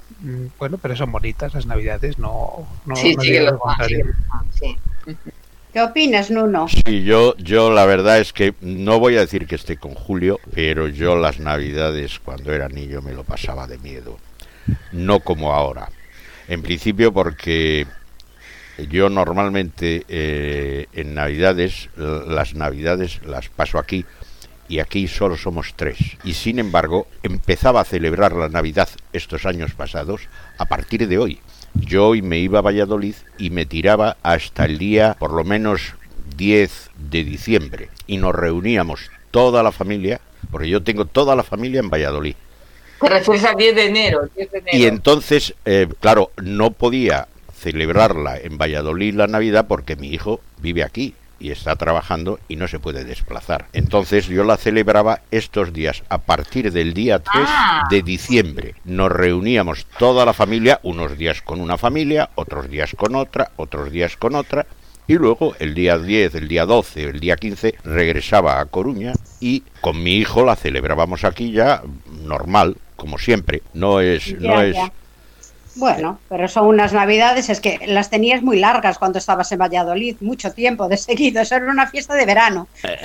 Bueno, pero son bonitas las navidades, no, no, sí, no sí, digo lo lo contrario. sí. ¿Qué opinas, Nuno? Sí, yo, yo la verdad es que no voy a decir que esté con Julio, pero yo las navidades cuando era niño me lo pasaba de miedo, no como ahora. En principio porque yo normalmente eh, en navidades, las navidades las paso aquí, y aquí solo somos tres. Y sin embargo, empezaba a celebrar la Navidad estos años pasados a partir de hoy. Yo hoy me iba a Valladolid y me tiraba hasta el día, por lo menos, diez de diciembre. Y nos reuníamos toda la familia, porque yo tengo toda la familia en Valladolid. Te refieres al diez de enero. diez de enero. Y entonces, eh, claro, no podía celebrarla en Valladolid la Navidad porque mi hijo vive aquí y está trabajando y no se puede desplazar. Entonces yo la celebraba estos días, a partir del día tres ah. de diciembre. Nos reuníamos toda la familia, unos días con una familia, otros días con otra, otros días con otra, y luego el día diez, el día doce, el día quince regresaba a Coruña y con mi hijo la celebrábamos aquí ya normal, como siempre. No es... Ya, no es ya. Bueno, pero son unas navidades, es que las tenías muy largas cuando estabas en Valladolid, mucho tiempo de seguido, eso era una fiesta de verano.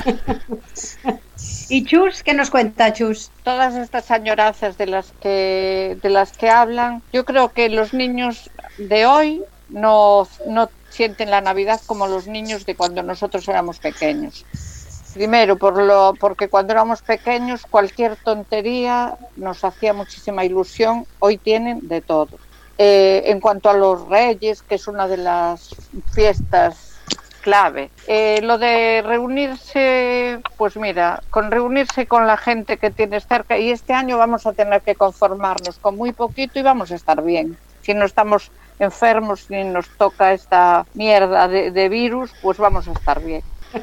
¿Y Chus? ¿Qué nos cuenta Chus? Todas estas añoranzas de las que de las que hablan, yo creo que los niños de hoy no, no sienten la Navidad como los niños de cuando nosotros éramos pequeños. Primero, por lo, porque cuando éramos pequeños cualquier tontería nos hacía muchísima ilusión, hoy tienen de todo. Eh, en cuanto a los Reyes, que es una de las fiestas clave, eh, lo de reunirse, pues mira, con reunirse con la gente que tienes cerca, y este año vamos a tener que conformarnos con muy poquito y vamos a estar bien. Si no estamos enfermos ni nos toca esta mierda de, de virus, pues vamos a estar bien.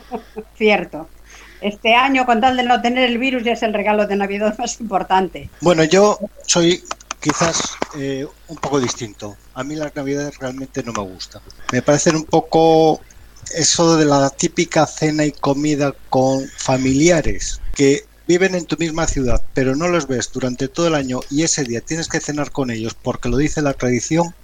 Cierto. Este año, con tal de no tener el virus, ya es el regalo de Navidad más importante. Bueno, yo soy quizás eh, un poco distinto. A mí las Navidades realmente no me gustan. Me parecen un poco eso de la típica cena y comida con familiares que viven en tu misma ciudad, pero no los ves durante todo el año y ese día tienes que cenar con ellos porque lo dice la tradición.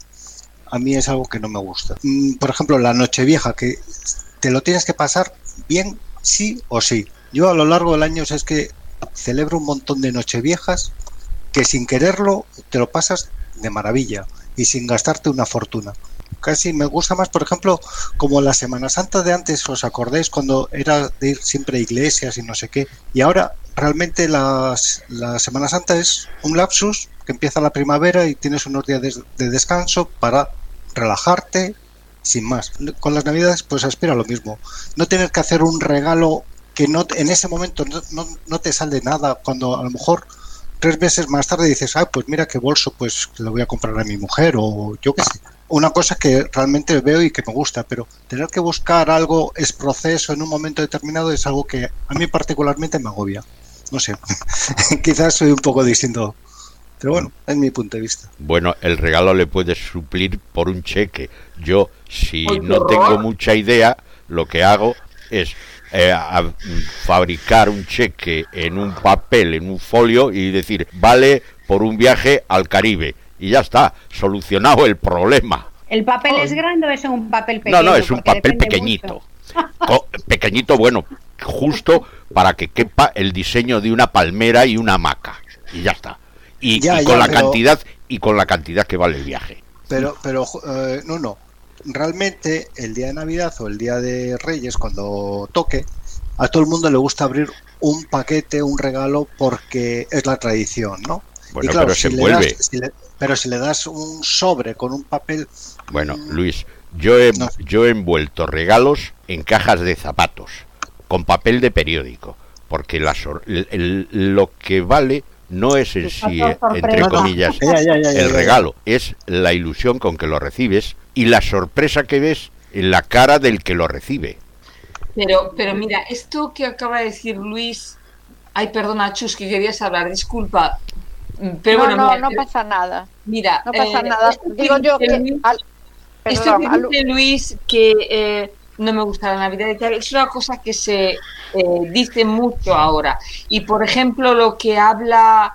A mí es algo que no me gusta. Por ejemplo, la Nochevieja, que te lo tienes que pasar bien sí o sí. Yo a lo largo del año es que celebro un montón de Nocheviejas que sin quererlo te lo pasas de maravilla y sin gastarte una fortuna. Casi me gusta más, por ejemplo, como la Semana Santa de antes, ¿os acordáis? Cuando era de ir siempre a iglesias y no sé qué. Y ahora realmente las, la Semana Santa es un lapsus que empieza la primavera y tienes unos días de, de descanso para relajarte, sin más. Con las Navidades pues aspira a lo mismo. No tener que hacer un regalo que no en ese momento no, no, no te sale nada, cuando a lo mejor tres meses más tarde dices, ah, pues mira qué bolso, pues lo voy a comprar a mi mujer, o yo qué sé. Una cosa que realmente veo y que me gusta, pero tener que buscar algo es proceso en un momento determinado es algo que a mí particularmente me agobia. No sé, quizás soy un poco distinto, pero bueno, es mi punto de vista. Bueno, el regalo le puedes suplir por un cheque. Yo, si ¡Ay, no qué tengo horror! mucha idea, lo que hago es eh, a, fabricar un cheque en un papel, en un folio y decir, vale por un viaje al Caribe. Y ya está, solucionado el problema. ¿El papel Oh. es grande o es un papel pequeño? No, no, es un Porque papel depende pequeñito. mucho. Co- pequeñito, bueno, justo para que quepa el diseño de una palmera y una hamaca. Y ya está. Y, Ya, y con ya, la pero- cantidad y con la cantidad que vale el viaje. Pero, pero eh, no, no. Realmente el día de Navidad o el día de Reyes, cuando toque, a todo el mundo le gusta abrir un paquete, un regalo, porque es la tradición, ¿no? Bueno, Y claro, pero si se le envuelve. das- si le- pero si le das un sobre con un papel... Bueno, Luis, yo he, No. yo he envuelto regalos en cajas de zapatos, con papel de periódico, porque la sor- el- el- lo que vale no es en sí, eh, entre sorpresa. comillas, Ya, ya, ya, ya, el ya. regalo, es la ilusión con que lo recibes y la sorpresa que ves en la cara del que lo recibe. Pero, pero mira, esto que acaba de decir Luis, ay, perdona, Chus, que querías hablar, disculpa, pero no, bueno, no, mira, no pasa nada. mira, No pasa eh, nada. esto que Digo yo dice que... Luis- al- Esto perdón, que al- dice Luis, que eh, no me gusta la Navidad y tal, es una cosa que se eh, dice mucho ahora. Y, por ejemplo, lo que habla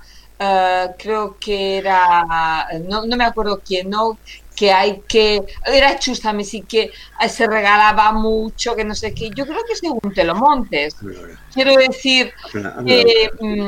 uh, creo que era, no, no me acuerdo quién, ¿no? Que hay que, era Chus también, sí que se regalaba mucho, que no sé qué. Yo creo que según te lo montes. Quiero decir, que,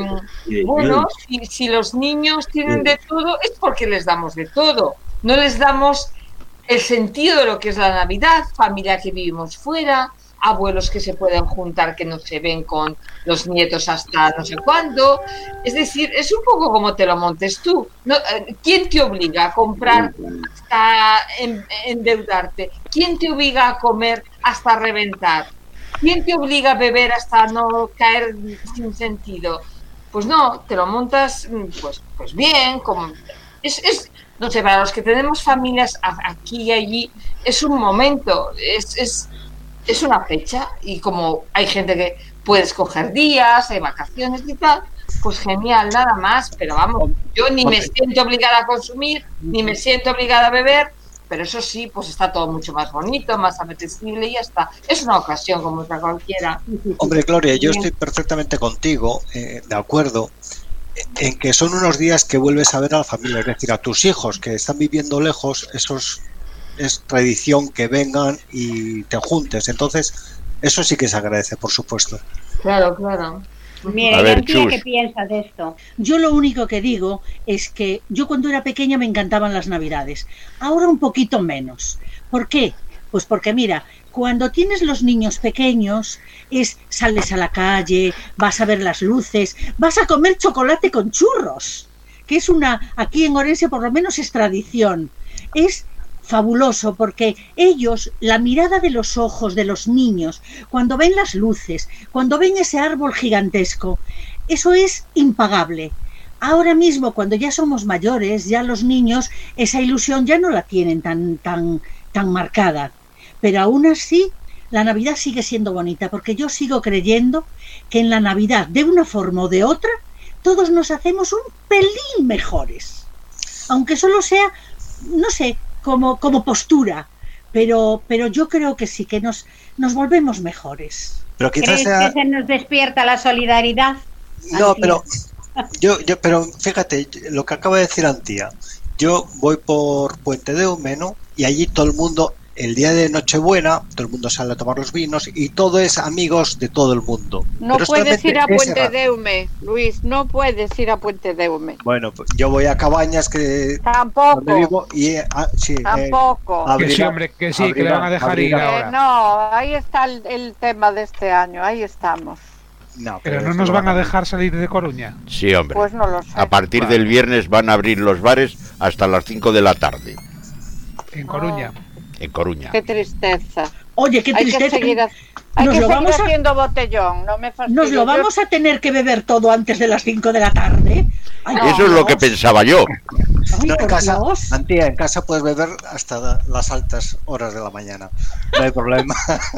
mm, bueno, si, si los niños tienen de todo, es porque les damos de todo. No les damos el sentido de lo que es la Navidad, familia que vivimos fuera, abuelos que se pueden juntar que no se ven con los nietos hasta no sé cuándo. Es decir, es un poco como te lo montes tú. No, ¿quién te obliga a comprar hasta en, endeudarte? ¿Quién te obliga a comer hasta reventar? ¿Quién te obliga a beber hasta no caer sin sentido? Pues no, te lo montas pues, pues bien, como es, es, no sé, para los que tenemos familias aquí y allí, es un momento, es, es Es una fecha, y como hay gente que puede escoger días, hay vacaciones y tal, pues genial, nada más. Pero vamos, yo ni me siento obligada a consumir, ni me siento obligada a beber, pero eso sí, pues está todo mucho más bonito, más apetecible y ya está. Es una ocasión como otra cualquiera. Hombre, Gloria, yo estoy perfectamente contigo, eh, de acuerdo, en que son unos días que vuelves a ver a la familia, es decir, a tus hijos que están viviendo lejos, esos... es tradición que vengan y te juntes, entonces eso sí que se agradece, por supuesto. Claro, claro. Mira, ¿qué piensas de esto? Yo lo único que digo es que yo cuando era pequeña me encantaban las Navidades, ahora un poquito menos. ¿Por qué? Pues porque mira, cuando tienes los niños pequeños, es sales a la calle, vas a ver las luces, vas a comer chocolate con churros, que es una, aquí en Orense por lo menos es tradición. Es fabuloso porque ellos, la mirada de los ojos de los niños, cuando ven las luces, cuando ven ese árbol gigantesco, eso es impagable. Ahora mismo, cuando ya somos mayores, ya los niños, esa ilusión ya no la tienen tan, tan, tan marcada. Pero aún así, la Navidad sigue siendo bonita, porque yo sigo creyendo que en la Navidad, de una forma o de otra, todos nos hacemos un pelín mejores. Aunque solo sea, no sé, Como, como postura, pero, pero yo creo que sí, que nos, nos volvemos mejores. Pero quizás ¿Crees sea... que se nos despierta la solidaridad? No, Antía. pero yo, yo, pero fíjate, lo que acaba de decir Antía, yo voy por Puente de Eume, ¿no? Y allí todo el mundo, el día de Nochebuena, todo el mundo sale a tomar los vinos y todo es amigos de todo el mundo. No Pero puedes ir a Puente ese... de Eume, Luis, no puedes ir a Puente de Eume. Bueno, pues yo voy a Cabañas que tampoco vivo y ah, sí, tampoco eh, abrirá, que sí, hombre, que sí, abrirá, que le van a dejar abrirá. ir ahora. Eh, no, ahí está el, el tema de este año, ahí estamos. No, pero, pero no nos van a dejar salir de Coruña. Sí, hombre. Pues no lo sé. A partir vale. del viernes van a abrir los bares hasta las cinco de la tarde. En Coruña. Oh. En Coruña. Qué tristeza. Oye, qué tristeza. Hay que seguir, a, hay nos que lo seguir vamos haciendo a... botellón, no me fastidio. Nos lo vamos a tener que beber todo antes de las cinco de la tarde. Ay, Eso no, es lo que pensaba yo. Ay, no, en casa, Antía, en casa puedes beber hasta las altas horas de la mañana. No hay problema.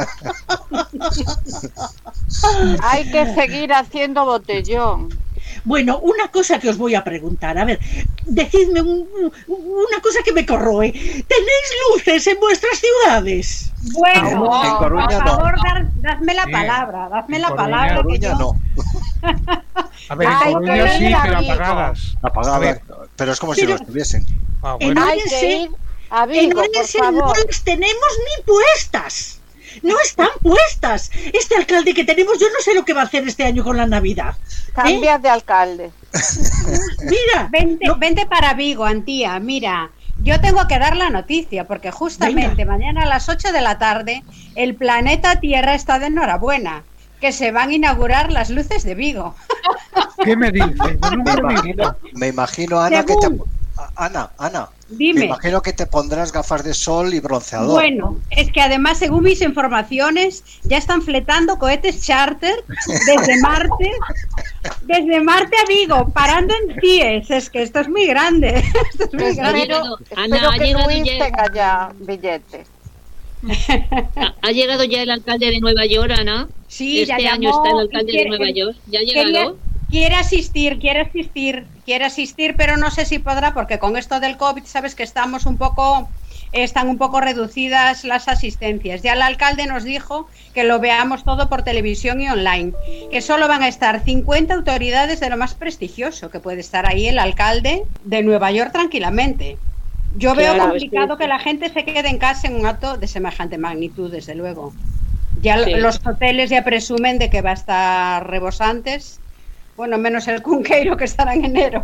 Hay que seguir haciendo botellón. Bueno, una cosa que os voy a preguntar, a ver, decidme un, una cosa que me corroe. ¿Tenéis luces en vuestras ciudades? Bueno, no, en Coruña, por favor, no. dar, dadme la sí. palabra, dadme en la Coruña, palabra. Coruña, que yo... no. A ver, en Coruña sí, pero apagadas. Apagadas, pero es como pero, si lo estuviesen. Ah, bueno. En Orense, en Orense no las tenemos ni puestas. No están puestas. Este alcalde que tenemos, yo no sé lo que va a hacer este año con la Navidad. Cambias ¿Eh? de alcalde. Mira, vente, no. vente para Vigo, Antía. Mira, yo tengo que dar la noticia porque justamente Venga. mañana a las ocho de la tarde el planeta Tierra está de enhorabuena, que se van a inaugurar las luces de Vigo. ¿Qué me dices? No me, imagino, me imagino, Ana, Según... que te... Ana, Ana, Dime. Me imagino que te pondrás gafas de sol y bronceador. Bueno, es que además, según mis informaciones, ya están fletando cohetes charter desde Marte, desde Marte a Vigo, parando en Cies. Es que esto es muy grande. Esto es muy grande. Espero, Ana, espero que Luis ya... tenga ya billetes. ¿Ha, ¿Ha llegado ya el alcalde de Nueva York, Ana? Sí, este ya año llamó, está el alcalde quiere, de Nueva York. ¿Ya ha llegado? Quería, quiere asistir, quiere asistir, quiere asistir, pero no sé si podrá, porque con esto del COVID, sabes que estamos un poco están un poco reducidas las asistencias. Ya el alcalde nos dijo que lo veamos todo por televisión y online, que solo van a estar cincuenta autoridades de lo más prestigioso, que puede estar ahí el alcalde de Nueva York tranquilamente. Yo veo Claro, complicado sí, que sí. la gente se quede en casa en un acto de semejante magnitud, desde luego. Ya Sí. los hoteles ya presumen de que va a estar rebosantes, bueno, menos el Cunqueiro, que estará en enero.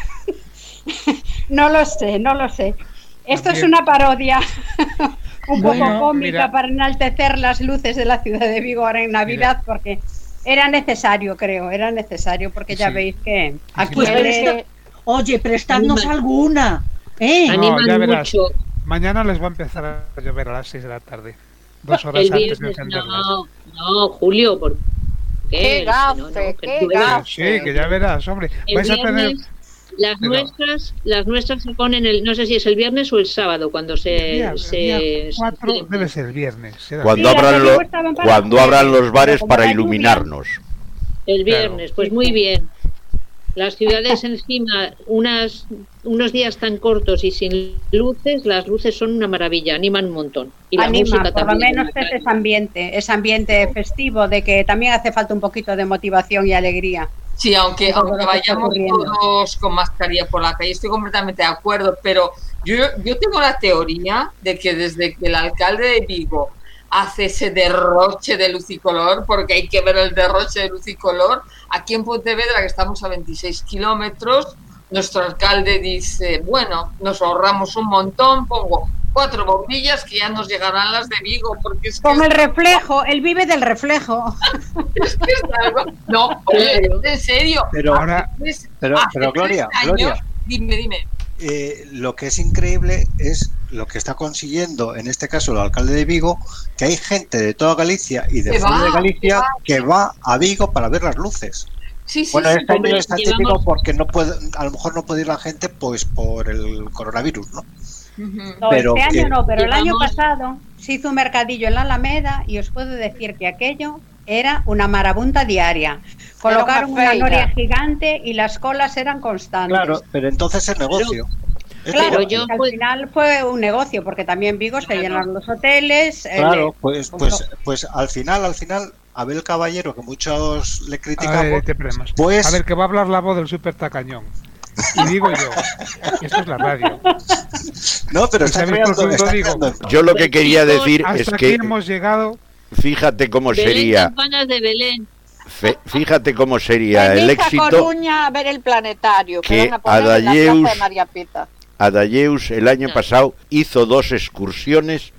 No lo sé, no lo sé. Esto es una parodia un Bueno, poco cómica mira. para enaltecer las luces de la ciudad de Vigo ahora en Navidad, porque era necesario, creo, era necesario, porque ya Sí. veis que aquí Pues el- presta- oye, prestadnos Animan. alguna, ¿eh? No, Animan ya verás. mucho. Mañana les va a empezar a llover a las seis de la tarde. Dos horas El antes de viernes, encenderlas. no, no, Julio, ¿por qué? Qué gafe, No, no, que qué llueve. gafe. Sí, que ya verás, hombre. El Vais a tener... viernes, las Pero- nuestras, las nuestras se ponen el, no sé si es el viernes o el sábado cuando se, Día, se, día se cuatro tiempo. debe ser viernes. será Cuando Sí, abran, las lo- de estaban para cuando el abran jueves, los bares pero como para la lluvia- iluminarnos. El Claro. viernes, pues muy bien. Las ciudades encima, unas, unos días tan cortos y sin luces, las luces son una maravilla, animan un montón. Y la anima, música por lo también. menos es ese ambiente, ese ambiente festivo de que también hace falta un poquito de motivación y alegría. Sí, aunque, Todo aunque lo que está vayamos ocurriendo. todos con mascarilla por la calle, estoy completamente de acuerdo, pero yo, yo tengo la teoría de que desde que el alcalde de Vigo hace ese derroche de luz y color, porque hay que ver el derroche de luz y color, aquí en Pontevedra, que estamos a veintiséis kilómetros, nuestro alcalde dice, bueno, nos ahorramos un montón, pongo cuatro bombillas que ya nos llegarán las de Vigo, porque es que Con es- el reflejo, él vive del reflejo. es que es algo... No, oye, en serio. Pero, Ahora, Es- pero, hace pero Gloria, tres años- Gloria, Dime, dime. eh, lo que es increíble es lo que está consiguiendo, en este caso el alcalde de Vigo, que hay gente de toda Galicia y de Que fuera va, de Galicia que va. que va a Vigo para ver las luces. Sí, sí, Bueno, sí, este año hombre, está llevamos- típico porque no puede, a lo mejor no puede ir la gente pues por el coronavirus, ¿no? Ujú. No, Pero este que- año no, pero el año Llevamos- pasado se hizo un mercadillo en la Alameda y os puedo decir que aquello era una marabunta diaria. Colocaron una una feira. noria gigante y las colas eran constantes. Claro, pero entonces es negocio. Es Claro, Pero negocio. yo- que al final fue un negocio, porque también Vigo se Claro. llenaron los hoteles. el- Claro, pues, como- pues, pues al final, al final, Abel Caballero, que muchos le a criticamos, ver, te problemas. pues A ver, que va a hablar la voz del super tacañón. Y digo yo, esto es la radio. no, pero ¿Y está sabéis creando, por qué está lo digo? creando- Yo lo que quería decir Hasta es aquí que hemos llegado. fíjate cómo Belén sería, Campanas de Belén. fe- fíjate cómo sería el Venid a éxito. Coruña a ver el planetario, que que van a poner en la Adayeus- plaza de María Pita. Adayeus el año pasado hizo dos excursiones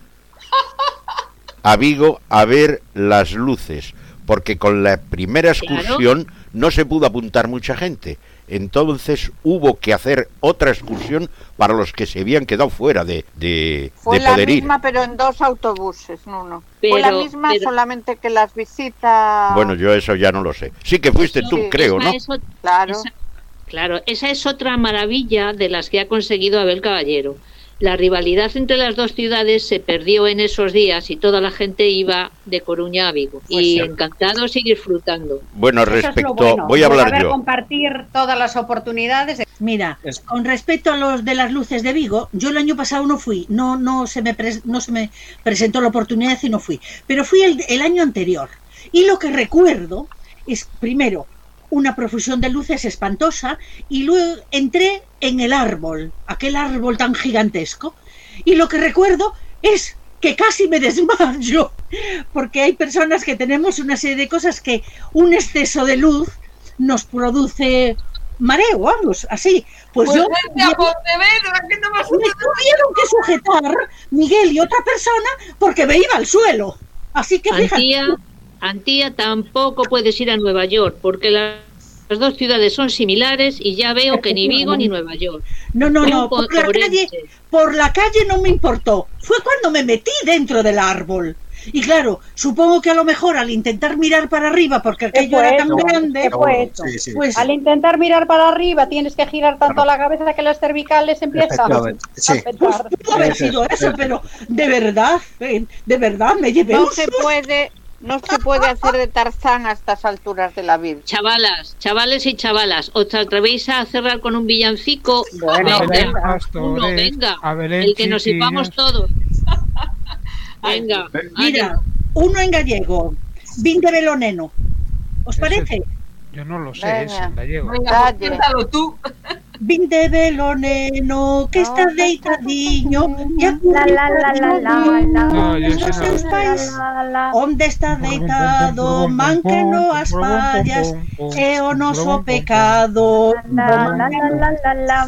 a Vigo a ver las luces, porque con la primera excursión no se pudo apuntar mucha gente. Entonces hubo que hacer otra excursión para los que se habían quedado fuera de, de, Fue de la poder ir. misma, pero en dos autobuses, no, no. Fue Pero- la misma, pero- solamente que las visitas... Bueno, yo eso ya no lo sé. Sí que fuiste tú, Sí, creo, Esa ¿no? es ot- Claro. esa- claro, esa es otra maravilla de las que ha conseguido Abel Caballero. La rivalidad entre las dos ciudades se perdió en esos días y toda la gente iba de Coruña a Vigo. y sí. encantados y disfrutando. Bueno, Eso es lo respecto, bueno, voy a de hablar saber yo. compartir todas las oportunidades. Mira, Es- con respecto a los de las luces de Vigo, yo el año pasado no fui, no, no, se, me pres- no se me presentó la oportunidad y no fui, pero fui el, el año anterior. Y lo que recuerdo es, primero, una profusión de luces espantosa, y luego entré en el árbol, aquel árbol tan gigantesco, y lo que recuerdo es que casi me desmayo, porque hay personas que tenemos una serie de cosas que un exceso de luz nos produce mareo, vamos, así. Pues, Pues yo vente a Pontevedra, que no vas a me tuvieron que sujetar Miguel y otra persona porque me iba al suelo. Así que fíjate. Antía, Antía tampoco puedes ir a Nueva York porque la- las dos ciudades son similares y ya veo que ni Vigo ni Nueva York. No, no, Fue no, un por la Ourense. calle, por la calle no me importó. Fue cuando me metí dentro del árbol. Y claro, supongo que a lo mejor al intentar mirar para arriba, porque aquello fue era tan eso? grande, ¿Qué fue eso? Sí, sí. pues Al intentar mirar para arriba tienes que girar tanto la cabeza que las cervicales empiezan a Efectivamente, sí. petar. pudo haber Eso es, sido eso, eso es. pero de verdad, eh, de verdad me llevé No un se susto. puede, No se puede hacer de Tarzán a estas alturas de la vida. Chavalas, chavales y chavalas, ¿os atrevéis a cerrar con un villancico? Bueno, venga, uno, venga, el que nos sirvamos todos. Venga, mira, uno en gallego, Vinde velo neno. ¿Os parece? Yo no lo sé, es en gallego. Venga, cuéntalo tú. Vinde velo neno, que está deitadiño, e La la la la la la. os seus pais. Onde está deitado, man que no as fallas, é o noso pecado. La la la la la.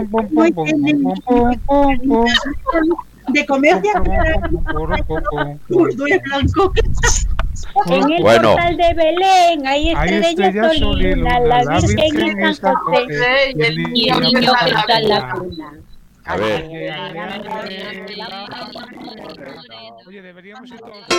De comer de zurdo y blanco. En el Bueno. portal de Belén hay estrella solina, la Virgen en San José y el niño que está en la cuna. A ver. Oye, deberíamos ir todos.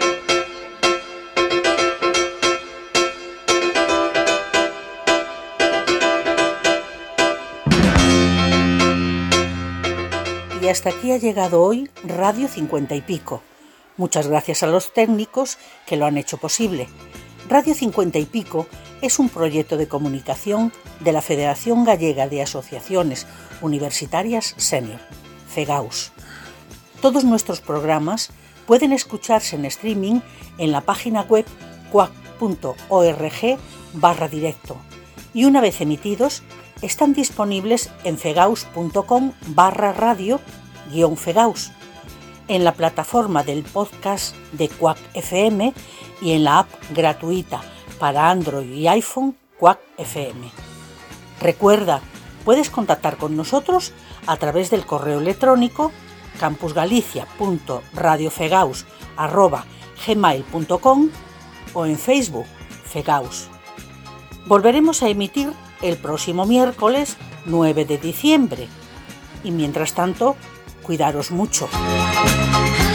Y hasta aquí ha llegado hoy Radio cincuenta y Pico. Muchas gracias a los técnicos que lo han hecho posible. Radio cincuenta y Pico es un proyecto de comunicación de la Federación Gallega de Asociaciones Universitarias Senior, FEGAUS. Todos nuestros programas pueden escucharse en streaming en la página web cuac punto org barra directo y una vez emitidos están disponibles en fegaus punto com barra radio guión fegaus, en la plataforma del podcast de Quack F M y en la app gratuita para Android y iPhone Quack F M. Recuerda, puedes contactar con nosotros a través del correo electrónico campusgalicia punto radiofegaus arroba gmail punto com o en Facebook Fegaus. Volveremos a emitir el próximo miércoles nueve de diciembre y mientras tanto, cuidaros mucho.